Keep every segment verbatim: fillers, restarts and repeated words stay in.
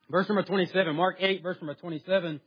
Verse number twenty-seven, Mark eight, verse number twenty-seven.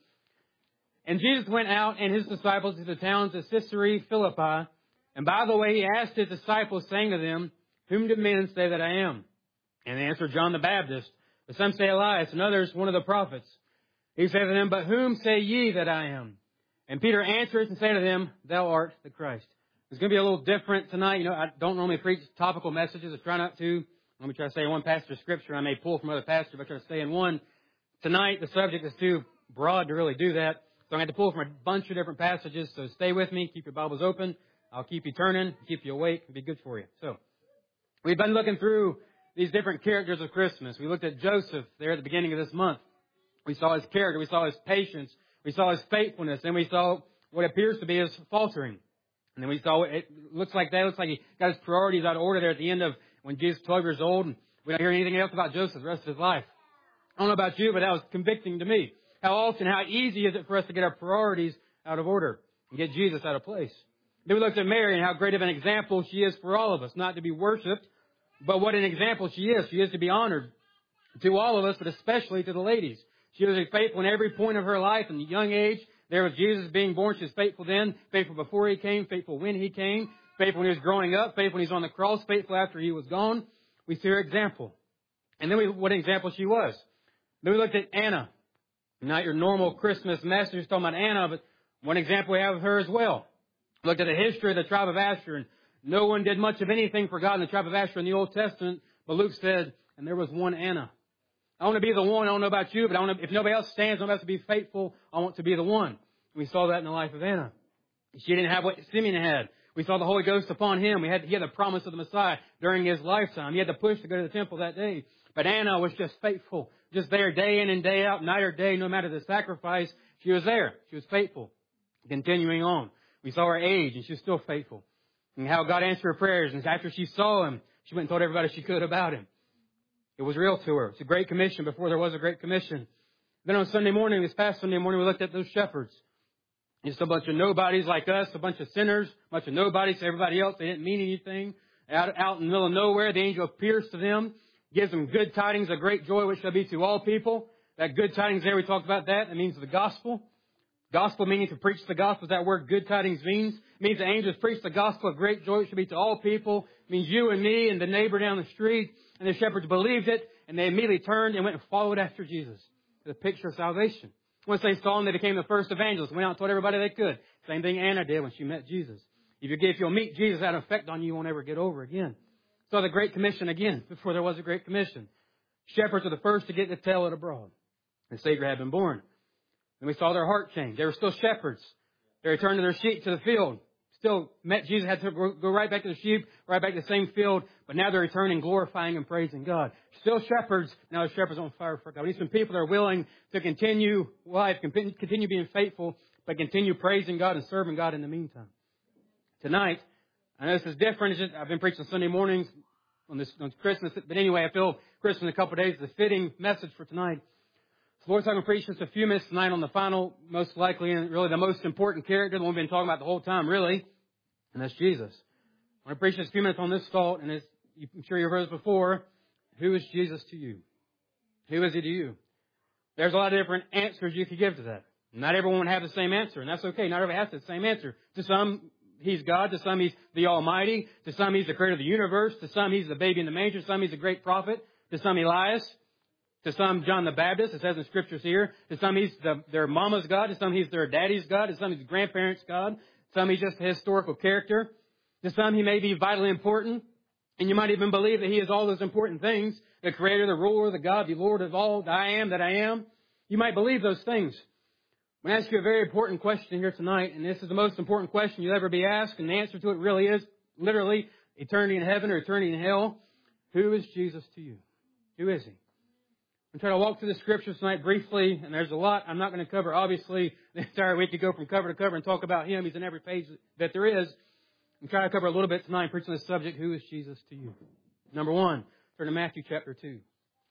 And Jesus went out and his disciples to the towns of Caesarea Philippi. And by the way, he asked his disciples, saying to them, Whom do men say that I am? And they answered, John the Baptist. But some say Elias, and others one of the prophets. He said to them, But whom say ye that I am? And Peter answers and said to them, Thou art the Christ. It's going to be a little different tonight. You know, I don't normally preach topical messages. I try not to. Let me try to stay in one passage of Scripture. I may pull from other pastors, but I try to stay in one. Tonight, the subject is too broad to really do that. So I'm going to pull from a bunch of different passages. So stay with me. Keep your Bibles open. I'll keep you turning, keep you awake. It'll be good for you. So we've been looking through these different characters of Christmas. We looked at Joseph there at the beginning of this month. We saw his character. We saw his patience. We saw his faithfulness. And we saw what appears to be his faltering. And then we saw what it looks like that. It looks like he got his priorities out of order there at the end of when Jesus was twelve years old. And we don't hear anything else about Joseph the rest of his life. I don't know about you, but that was convicting to me. How often, how easy is it for us to get our priorities out of order and get Jesus out of place? Then we looked at Mary and how great of an example she is for all of us. Not to be worshipped, but what an example she is. She is to be honored to all of us, but especially to the ladies. She was faithful in every point of her life. From the young age, there was Jesus being born. She was faithful then, faithful before he came, faithful when he came, faithful when he was growing up, faithful when he was on the cross, faithful after he was gone. We see her example. And then we, what an example she was. Then we looked at Anna. Not your normal Christmas message talking about Anna, but one example we have of her as well. Looked at the history of the tribe of Asher, and no one did much of anything for God in the tribe of Asher in the Old Testament, but Luke said, and there was one Anna. I want to be the one. I don't know about you, but I want to, if nobody else stands, nobody else to be faithful, I want to be the one. We saw that in the life of Anna. She didn't have what Simeon had. We saw the Holy Ghost upon him. We had, he had the promise of the Messiah during his lifetime. He had the push to go to the temple that day. But Anna was just faithful, just there day in and day out, night or day, no matter the sacrifice. She was there. She was faithful. Continuing on. We saw her age, and she was still faithful. And how God answered her prayers. And after she saw him, she went and told everybody she could about him. It was real to her. It's a great commission before there was a great commission. Then on Sunday morning, this past Sunday morning, we looked at those shepherds. Just a bunch of nobodies like us, a bunch of sinners, a bunch of nobodies to everybody else. They didn't mean anything. Out, out in the middle of nowhere, the angel appears to them, gives them good tidings of great joy, which shall be to all people. That good tidings there, we talked about that. That means the gospel. Gospel meaning to preach the gospel. That word good tidings means. It means the angels preach the gospel of great joy. It should be to all people. It means you and me and the neighbor down the street. And the shepherds believed it. And they immediately turned and went and followed after Jesus. The picture of salvation. Once they saw him, they became the first evangelists. Went out and told everybody they could. Same thing Anna did when she met Jesus. If, you, if you'll meet Jesus, that effect on you won't ever get over again. So the Great Commission again, before there was a Great Commission. Shepherds are the first to get to tell it abroad. The Savior had been born. And we saw their heart change. They were still shepherds. They returned to their sheep to the field. Still met Jesus, had to go right back to the sheep, right back to the same field. But now they're returning, glorifying and praising God. Still shepherds. Now the shepherds on fire for God. We need some people that are willing to continue life, continue being faithful, but continue praising God and serving God in the meantime. Tonight, I know this is different. It's just, I've been preaching Sunday mornings on this on Christmas. But anyway, I feel Christmas in a couple of days is a fitting message for tonight. So Lord's going to preach just a few minutes tonight on the final, most likely, and really the most important character, the one we've been talking about the whole time, really, and that's Jesus. I want to preach just a few minutes on this thought, and as I'm sure you've heard this before, who is Jesus to you? Who is he to you? There's a lot of different answers you could give to that. Not everyone would have the same answer, and that's okay. Not everyone has the same answer. To some, he's God. To some, he's the Almighty. To some, he's the creator of the universe. To some, he's the baby in the manger. To some, he's a great prophet. To some, Elias. To some, John the Baptist, it says in Scriptures here. To some, he's the, their mama's God. To some, he's their daddy's God. To some, he's grandparents' God. To some, he's just a historical character. To some, he may be vitally important. And you might even believe that he is all those important things. The creator, the ruler, the God, the Lord of all, the I am that I am. You might believe those things. I'm going to ask you a very important question here tonight. And this is the most important question you'll ever be asked. And the answer to it really is, literally, eternity in heaven or eternity in hell. Who is Jesus to you? Who is he? I'm trying to walk through the Scriptures tonight briefly, and there's a lot I'm not going to cover. Obviously, the entire week to go from cover to cover and talk about him. He's in every page that there is. I'm trying to cover a little bit tonight, preaching this subject, who is Jesus to you? Number one, turn to Matthew chapter two.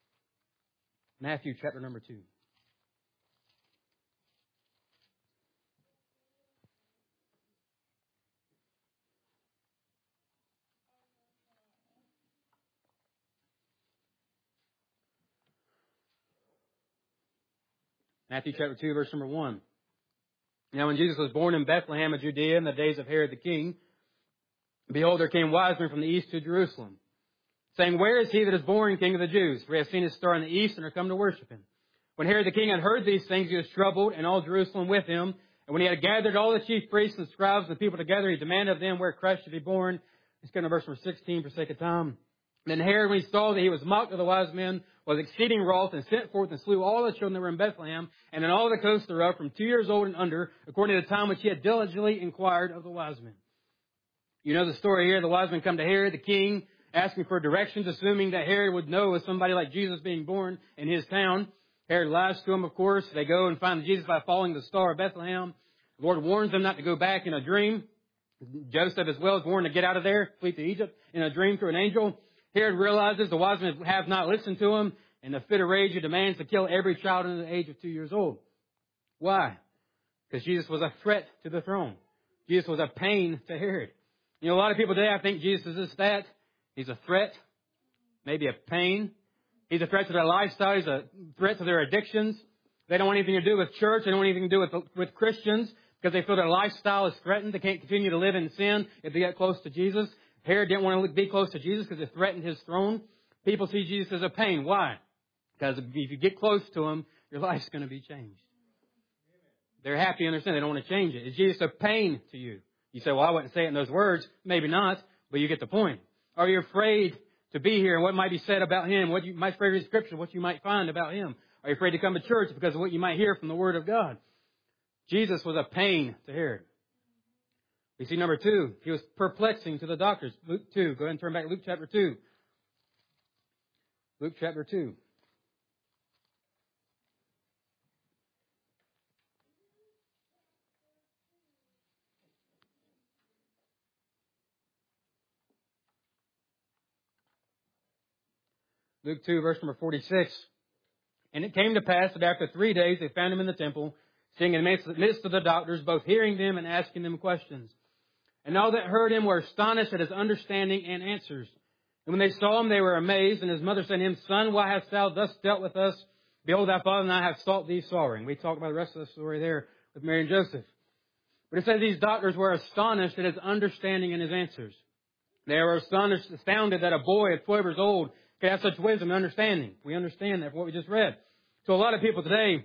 Matthew chapter number two. Matthew chapter two, verse number one. Now when Jesus was born in Bethlehem of Judea in the days of Herod the king, behold, there came wise men from the east to Jerusalem, saying, Where is he that is born King of the Jews? For we have seen his star in the east and are come to worship him. When Herod the king had heard these things, he was troubled, and all Jerusalem with him. And when he had gathered all the chief priests and scribes and the people together, he demanded of them where Christ should be born. Let's go to verse number sixteen for sake of time. Then Herod, when he saw that he was mocked of the wise men, was exceeding wroth, and sent forth and slew all the children that were in Bethlehem, and in all the coasts thereof, from two years old and under, according to the time which he had diligently inquired of the wise men. You know the story here. The wise men come to Herod the king, asking for directions, assuming that Herod would know of somebody like Jesus being born in his town. Herod lies to him, of course. They go and find Jesus by following the star of Bethlehem. The Lord warns them not to go back in a dream. Joseph as well is warned to get out of there, flee to Egypt in a dream through an angel. Herod realizes the wise men have not listened to him. In a fit of rage, he demands to kill every child under the age of two years old. Why? Because Jesus was a threat to the throne. Jesus was a pain to Herod. You know, a lot of people today, I think Jesus is this, that. He's a threat, maybe a pain. He's a threat to their lifestyle. He's a threat to their addictions. They don't want anything to do with church. They don't want anything to do with, with Christians because they feel their lifestyle is threatened. They can't continue to live in sin if they get close to Jesus. Herod didn't want to be close to Jesus because it threatened his throne. People see Jesus as a pain. Why? Because if you get close to him, your life's going to be changed. They're happy and understand they don't want to change it. Is Jesus a pain to you? You say, well, I wouldn't say it in those words. Maybe not, but you get the point. Are you afraid to be here and what might be said about him? What you might afraid to read Scripture, what you might find about him? Are you afraid to come to church because of what you might hear from the Word of God? Jesus was a pain to Herod. We see number two, he was perplexing to the doctors. Luke two. Go ahead and turn back to Luke chapter two. Luke chapter two. Luke two, verse number forty-six. And it came to pass that after three days they found him in the temple, sitting in the midst of the doctors, both hearing them and asking them questions. And all that heard him were astonished at his understanding and answers. And when they saw him, they were amazed. And his mother said to him, Son, why hast thou thus dealt with us? Behold, thy father and I have sought thee sorrowing. We talked about the rest of the story there with Mary and Joseph. But it says these doctors were astonished at his understanding and his answers. They were astonished, astounded that a boy at twelve years old could have such wisdom and understanding. We understand that from what we just read. So a lot of people today,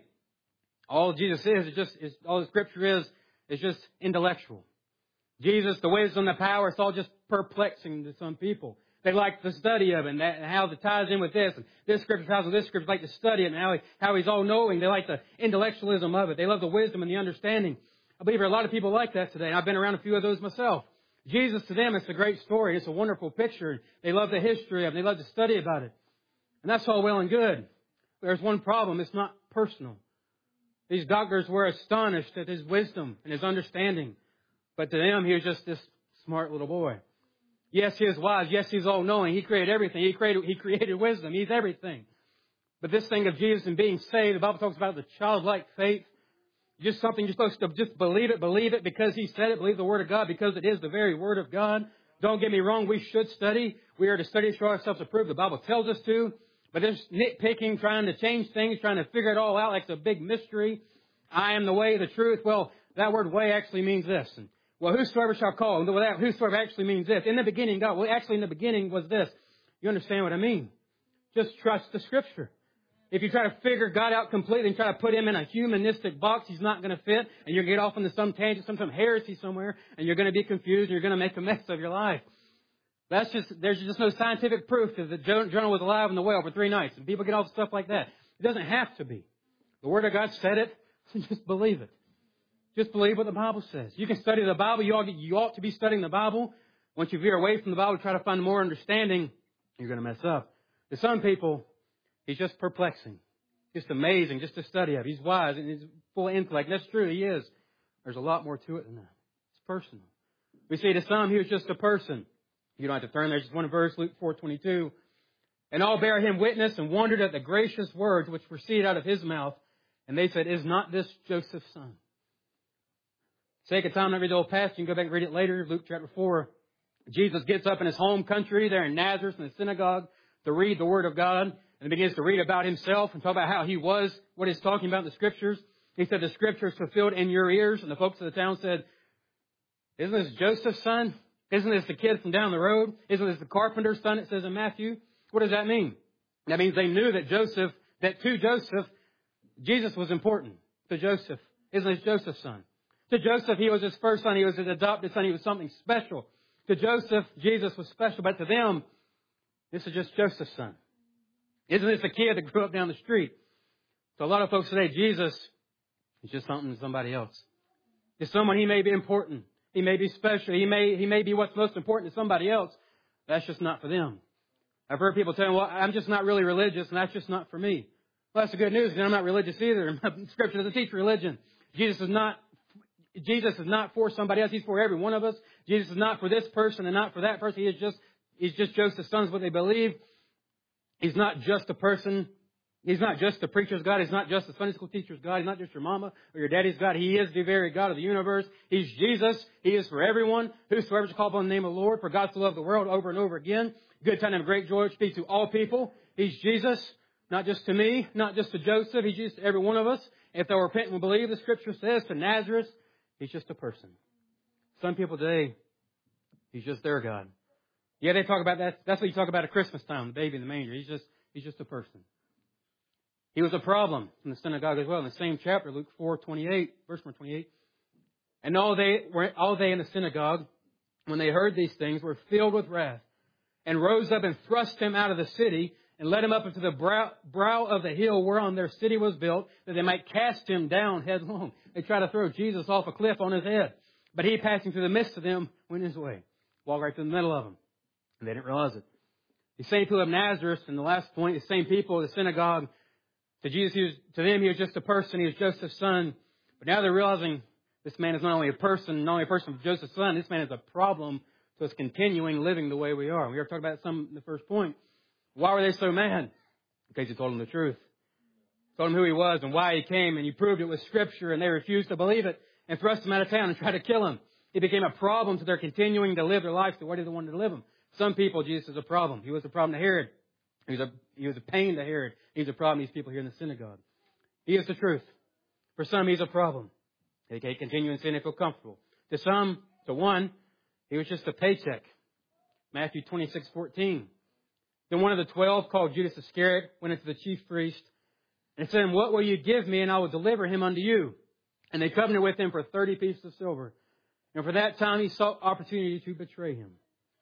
all Jesus is, is just, is, all the Scripture is, is just intellectual. Jesus, the wisdom, the power, it's all just perplexing to some people. They like the study of it and, that, and how it ties in with this. And this Scripture ties with this Scripture. They like to study it and how, he, how He's all-knowing. They like the intellectualism of it. They love the wisdom and the understanding. I believe there are a lot of people like that today. And I've been around a few of those myself. Jesus, to them, it's a great story. It's a wonderful picture. They love the history of it. They love to study about it. And that's all well and good. There's one problem. It's not personal. These doctors were astonished at his wisdom and his understanding. But to them, he was just this smart little boy. Yes, he is wise. Yes, he's all-knowing. He created everything. He created, he created wisdom. He's everything. But this thing of Jesus and being saved, the Bible talks about the childlike faith. Just something you're supposed to just believe it, believe it because he said it, believe the Word of God because it is the very Word of God. Don't get me wrong, we should study. We are to study to show ourselves approved. The Bible tells us to. But this nitpicking, trying to change things, trying to figure it all out like it's a big mystery. I am the way, the truth. Well, that word way actually means this. And, well, whosoever shall call. And that whosoever actually means this. In the beginning, God. Well, actually in the beginning was this. You understand what I mean? Just trust the Scripture. If you try to figure God out completely and try to put him in a humanistic box, he's not going to fit. And you're going to get off into some tangent, some, some heresy somewhere. And you're going to be confused. And you're going to make a mess of your life. That's just, there's just no scientific proof that Jonah was alive in the whale for three nights. And people get all stuff like that. It doesn't have to be. The Word of God said it. So just believe it. Just believe what the Bible says. You can study the Bible. You ought, you ought to be studying the Bible. Once you veer away from the Bible, try to find more understanding, you're going to mess up. To some people, he's just perplexing. Just amazing just to study of. He's wise and he's full of intellect. That's true. He is. There's a lot more to it than that. It's personal. We see to some, he was just a person. You don't have to turn there. Just one verse, Luke four twenty-two. And all bare him witness and wondered at the gracious words which proceeded out of his mouth. And they said, is not this Joseph's son? Sake of time, not read the whole passage. You can go back and read it later. Luke chapter four. Jesus gets up in his home country there in Nazareth in the synagogue to read the Word of God. And he begins to read about himself and talk about how he was, what he's talking about in the Scriptures. He said, the Scriptures fulfilled in your ears. And the folks of the town said, isn't this Joseph's son? Isn't this the kid from down the road? Isn't this the carpenter's son, it says in Matthew? What does that mean? That means they knew that Joseph, that to Joseph, Jesus was important. To Joseph, isn't this Joseph's son? To Joseph, he was his first son. He was his adopted son. He was something special. To Joseph, Jesus was special. But to them, this is just Joseph's son. Isn't this a kid that grew up down the street? So a lot of folks today, Jesus is just something to somebody else. To someone, he may be important. He may be special. He may, he may be what's most important to somebody else. That's just not for them. I've heard people tell me, well, I'm just not really religious, and that's just not for me. Well, that's the good news, because I'm not religious either. Scripture doesn't teach religion. Jesus is not, Jesus is not for somebody else. He's for every one of us. Jesus is not for this person and not for that person. He is just, he's just Joseph's sons, what they believe. He's not just a person. He's not just the preacher's God. He's not just the Sunday school teacher's God. He's not just your mama or your daddy's God. He is the very God of the universe. He's Jesus. He is for everyone. Whosoever is called upon the name of the Lord, for God so loved the world, over and over again. Good time and great joy speaks to all people. He's Jesus, not just to me, not just to Joseph. He's Jesus to every one of us. If they'll repent and believe, the Scripture says, to Nazareth, he's just a person. Some people today, he's just their God. Yeah, they talk about that. That's what you talk about at Christmas time, the baby in the manger. He's just, he's just a person. He was a problem in the synagogue as well. In the same chapter, Luke four twenty-eight, verse number twenty-eight. And all they were, all they in the synagogue, when they heard these things, were filled with wrath, and rose up and thrust him out of the city, and led him up into the brow, brow of the hill whereon their city was built, that they might cast him down headlong. They tried to throw Jesus off a cliff on his head. But he, passing through the midst of them, went his way. Walked right through the middle of them. And they didn't realize it. The same people of Nazareth, and the last point, the same people of the synagogue, to Jesus, he was, to them, he was just a person. He was Joseph's son. But now they're realizing this man is not only a person, not only a person of Joseph's son, this man is a problem to us continuing living the way we are. We already talked about some in the first point. Why were they so mad? Because he told them the truth. Told them who he was and why he came, and he proved it with Scripture, and they refused to believe it and thrust him out of town and tried to kill him. He became a problem to their continuing to live their lives the way they wanted to live them. Some people, Jesus is a problem. He was a problem to Herod. He was a, he was a pain to Herod. He's a problem to these people here in the synagogue. He is the truth. For some, he's a problem. They can't continue in sin and feel comfortable. To some, to one, he was just a paycheck. Matthew twenty-six fourteen. Then one of the twelve, called Judas Iscariot, went into the chief priest and said, what will you give me, and I will deliver him unto you? And they covenanted with him for thirty pieces of silver. And for that time, he sought opportunity to betray him.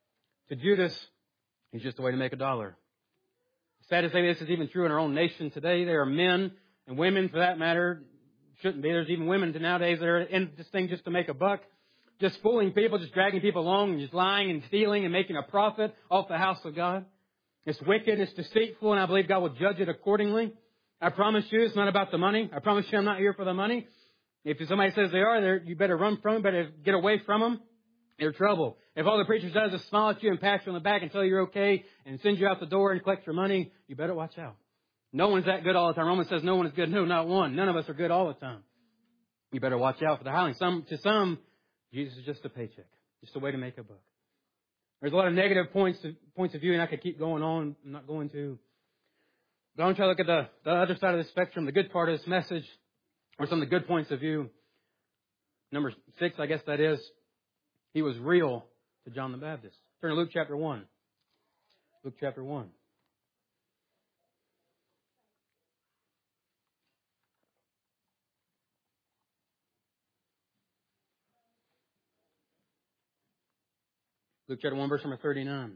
To Judas, he's just a way to make a dollar. Sad to say this is even true in our own nation today. There are men and women, for that matter, shouldn't be. There's even women nowadays that are in this thing just to make a buck. Just fooling people, just dragging people along, and just lying and stealing and making a profit off the house of God. It's wicked, it's deceitful, and I believe God will judge it accordingly. I promise you, it's not about the money. I promise you, I'm not here for the money. If somebody says they are, you better run from them, better get away from them. They're trouble. If all the preacher does is smile at you and pat you on the back and tell you you're okay and send you out the door and collect your money, you better watch out. No one's that good all the time. Romans says no one is good. No, not one. None of us are good all the time. You better watch out for the hireling. Some, to some, Jesus is just a paycheck, just a way to make a buck. There's a lot of negative points to, points of view, and I could keep going on. I'm not going to. But I want to try to look at the, the other side of the spectrum, the good part of this message, or some of the good points of view. Number six, I guess that is, he was real to John the Baptist. Turn to Luke chapter one. Luke chapter one. Luke chapter one, verse number thirty-nine.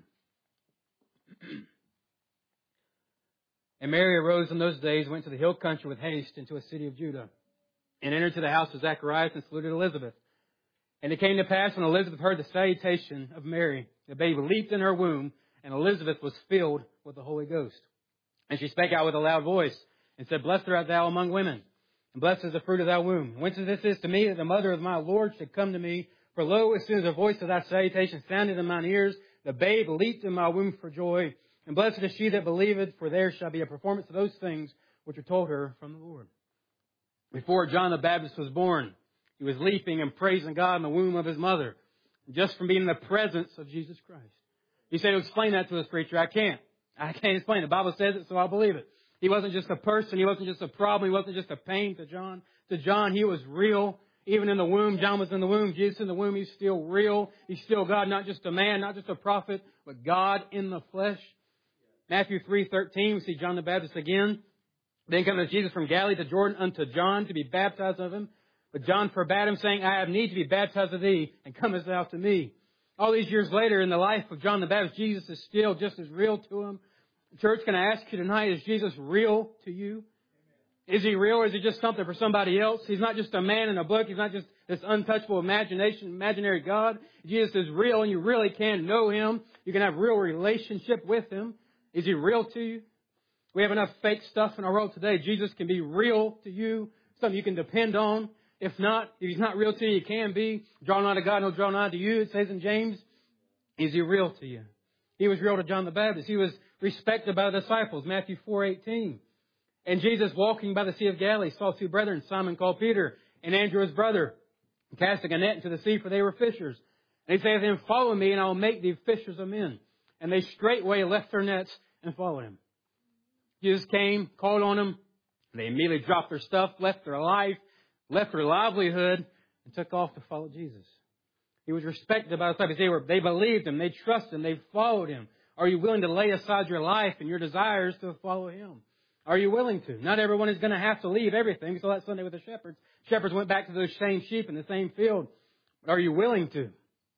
And Mary arose in those days, went to the hill country with haste into a city of Judah, and entered to the house of Zacharias and saluted Elizabeth. And it came to pass when Elizabeth heard the salutation of Mary, the babe leaped in her womb, and Elizabeth was filled with the Holy Ghost. And she spake out with a loud voice, and said, Blessed art thou among women, and blessed is the fruit of thy womb. Whence this is to me that the mother of my Lord should come to me. For lo, as soon as the voice of thy salutation sounded in mine ears, the babe leaped in my womb for joy. And blessed is she that believeth, for there shall be a performance of those things which are told her from the Lord. Before John the Baptist was born, he was leaping and praising God in the womb of his mother, just from being in the presence of Jesus Christ. You say to explain that to us, preacher. I can't. I can't explain it. The Bible says it, so I believe it. He wasn't just a person. He wasn't just a problem. He wasn't just a pain to John. To John, he was real. Even in the womb, John was in the womb. Jesus in the womb, he's still real. He's still God, not just a man, not just a prophet, but God in the flesh. Matthew three thirteen, we see John the Baptist again. Then cometh Jesus from Galilee to Jordan unto John to be baptized of him. But John forbade him, saying, I have need to be baptized of thee, and comest thou to me. All these years later, in the life of John the Baptist, Jesus is still just as real to him. Church, can I ask you tonight, is Jesus real to you? Is he real, or is he just something for somebody else? He's not just a man in a book. He's not just this untouchable imagination, imaginary God. Jesus is real, and you really can know him. You can have real relationship with him. Is he real to you? We have enough fake stuff in our world today. Jesus can be real to you, something you can depend on. If not, if he's not real to you, he can be. Draw nigh to God, and he'll draw nigh to you, it says in James. Is he real to you? He was real to John the Baptist. He was respected by the disciples, Matthew four eighteen. And Jesus, walking by the Sea of Galilee, saw two brethren, Simon called Peter, and Andrew his brother, casting a net into the sea, for they were fishers. And he saith to them, Follow me, and I will make thee fishers of men. And they straightway left their nets and followed him. Jesus came, called on them. They immediately dropped their stuff, left their life, left their livelihood, and took off to follow Jesus. He was respected by the disciples. They were, they believed him. They trusted him. They followed him. Are you willing to lay aside your life and your desires to follow him? Are you willing to? Not everyone is going to have to leave everything. We saw that Sunday with the shepherds. Shepherds went back to those same sheep in the same field. But are you willing to?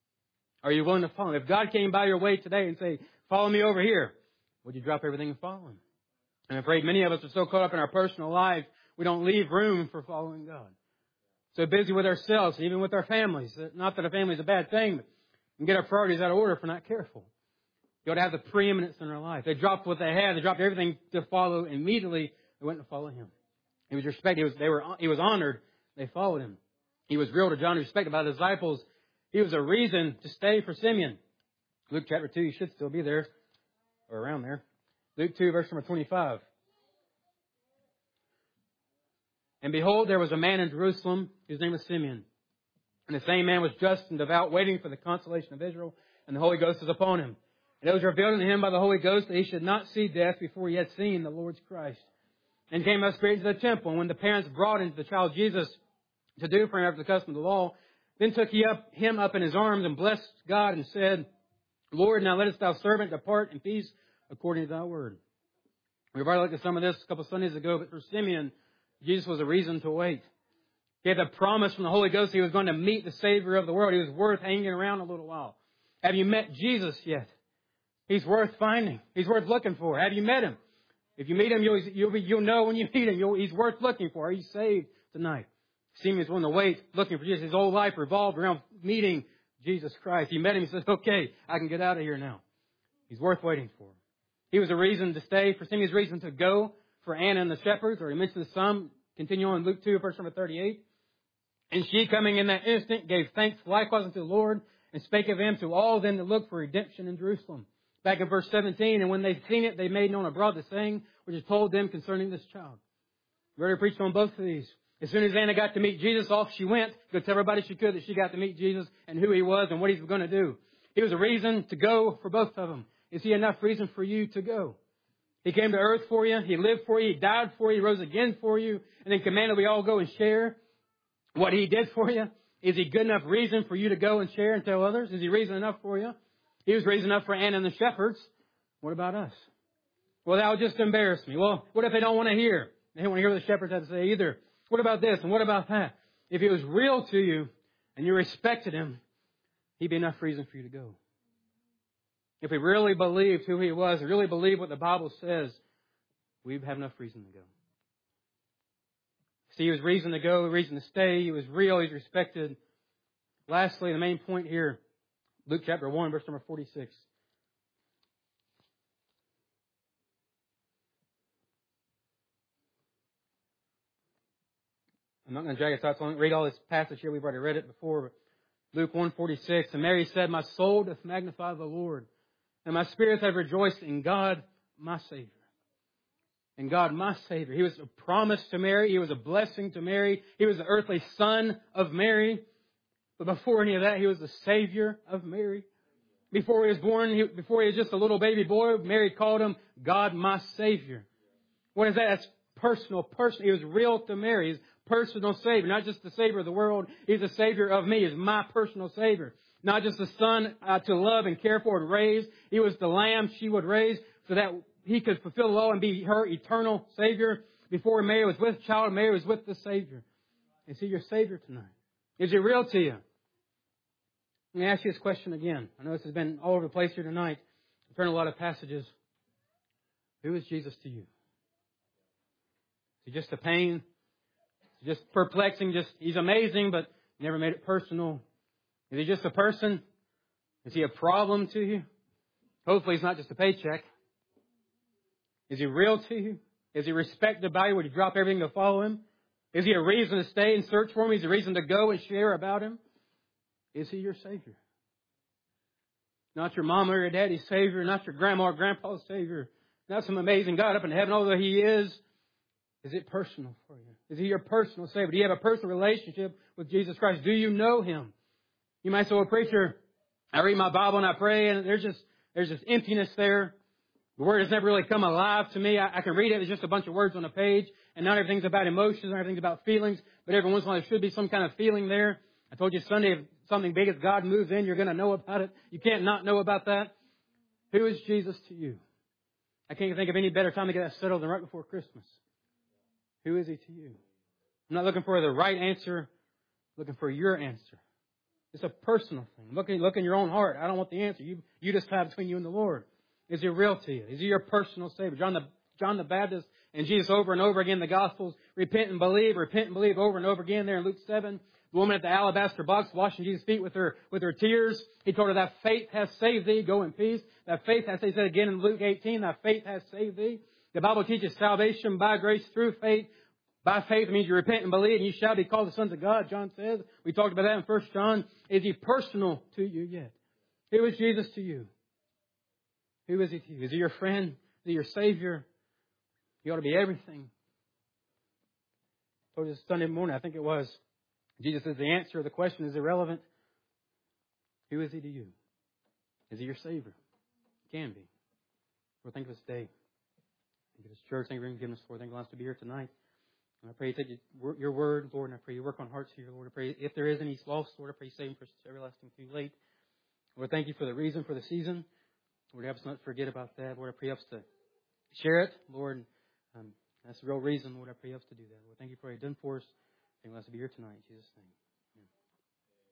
Are you willing to follow him? If God came by your way today and say, follow me over here, would you drop everything and follow him? I'm afraid many of us are so caught up in our personal life, we don't leave room for following God. So busy with ourselves, and even with our families. Not that a family is a bad thing, but we can get our priorities out of order if we're not careful. You ought to have the preeminence in our life. They dropped what they had. They dropped everything to follow. Immediately, they went to follow him. He was respected. He was, they were, he was honored. They followed him. He was real to John, respected by the disciples. He was a reason to stay for Simeon. Luke chapter two, you should still be there, or around there. Luke two, verse number twenty-five. And behold, there was a man in Jerusalem whose name was Simeon. And the same man was just and devout, waiting for the consolation of Israel, and the Holy Ghost was upon him. And it was revealed unto him by the Holy Ghost that he should not see death before he had seen the Lord's Christ. And came up straight into the temple. And when the parents brought into the child Jesus to do for him after the custom of the law, then took he up him up in his arms and blessed God and said, Lord, now lettest thou servant depart in peace according to thy word. We've already looked at some of this a couple of Sundays ago, but for Simeon, Jesus was a reason to wait. He had the promise from the Holy Ghost he was going to meet the Savior of the world. He was worth hanging around a little while. Have you met Jesus yet? He's worth finding. He's worth looking for. Have you met him? If you meet him, you'll, you'll, be, you'll know when you meet him. You'll, he's worth looking for. Are you saved tonight? Simeon's willing to wait, looking for Jesus. His whole life revolved around meeting Jesus Christ. He met him. He says, okay, I can get out of here now. He's worth waiting for. He was a reason to stay. For Simeon's reason to go for Anna and the shepherds, or he mentions some. Continue on in Luke two, verse number thirty-eight. And she, coming in that instant, gave thanks likewise unto the Lord, and spake of him to all them that looked for redemption in Jerusalem. Back in verse seventeen, and when they seen it, they made known abroad the saying which is told them concerning this child. We already preached on both of these. As soon as Anna got to meet Jesus, off she went to tell everybody she could that she got to meet Jesus and who he was and what he was going to do. He was a reason to go for both of them. Is he enough reason for you to go? He came to earth for you. He lived for you. He died for you. He rose again for you. And then commanded we all go and share what he did for you. Is he good enough reason for you to go and share and tell others? Is he reason enough for you? He was reason enough for Anna and the shepherds. What about us? Well, that would just embarrass me. Well, what if they don't want to hear? They don't want to hear what the shepherds have to say either. What about this and what about that? If he was real to you and you respected him, he'd be enough reason for you to go. If we really believed who he was, really believed what the Bible says, we'd have enough reason to go. See, he was reason to go, reason to stay. He was real. He's respected. Lastly, the main point here, Luke chapter one, verse number forty-six. I'm not going to drag us out, so I won't read all this passage here. We've already read it before. But Luke one forty-six, and Mary said, My soul doth magnify the Lord, and my spirit hath rejoiced in God my Savior. In God my Savior. He was a promise to Mary. He was a blessing to Mary. He was the earthly son of Mary. But before any of that, he was the Savior of Mary. Before he was born, he, before he was just a little baby boy, Mary called him God, my Savior. What is that? That's personal, personal. He was real to Mary. He's personal Savior, not just the Savior of the world. He's the Savior of me. He's my personal Savior. Not just the Son uh, to love and care for and raise. He was the Lamb she would raise so that He could fulfill the law and be her eternal Savior. Before Mary was with child, Mary was with the Savior. Is He your Savior tonight? Is He real to you? Let me ask you this question again. I know this has been all over the place here tonight. I've turned a lot of passages. Who is Jesus to you? Is He just a pain? Is He just perplexing? Just He's amazing, but never made it personal? Is He just a person? Is He a problem to you? Hopefully He's not just a paycheck. Is He real to you? Is He respected by you? Would you drop everything to follow Him? Is He a reason to stay and search for Him? Is He a reason to go and share about Him? Is He your Savior? Not your mama or your daddy's Savior. Not your grandma or grandpa's Savior. Not some amazing God up in heaven, although He is. Is it personal for you? Is He your personal Savior? Do you have a personal relationship with Jesus Christ? Do you know Him? You might say, well, preacher, I read my Bible and I pray, and there's just there's just emptiness there. The Word has never really come alive to me. I, I can read it. It's just a bunch of words on a page. And not everything's about emotions. Not everything's about feelings. But every once in a while there should be some kind of feeling there. I told you Sunday, if something big as God moves in, you're going to know about it. You can't not know about that. Who is Jesus to you? I can't think of any better time to get that settled than right before Christmas. Who is He to you? I'm not looking for the right answer. I'm looking for your answer. It's a personal thing. Look, look in your own heart. I don't want the answer. You, you decide between you and the Lord. Is He real to you? Is He your personal Savior? John the, John the Baptist and Jesus over and over again in the Gospels. Repent and believe. Repent and believe over and over again there in Luke seven. The woman at the alabaster box washing Jesus' feet with her with her tears. He told her that faith has saved thee. Go in peace. That faith has, he said again in Luke eighteen, that faith has saved thee. The Bible teaches salvation by grace through faith. By faith means you repent and believe and you shall be called the sons of God, John says. We talked about that in First John. Is He personal to you yet? Who is Jesus to you? Who is He to you? Is He your friend? Is He your Savior? He ought to be everything. I told you this Sunday morning, I think it was. Jesus says the answer to the question is irrelevant. Who is He to you? Is He your Savior? He can be. Lord, thank you for this day. Thank you for this church. Thank you for giving us for. Thank you for us to be here tonight. And I pray you take your word, Lord, and I pray you work on hearts here, Lord. I pray if there is any lost, Lord, I pray you save them for everlasting too late. Lord, thank you for the reason for the season. Lord, help us not forget about that. Lord, I pray us to share it. Lord, um, that's the real reason, Lord, I pray us to do that. Lord, thank you for what you've done for us. Thank you for us to be here tonight. In Jesus' name.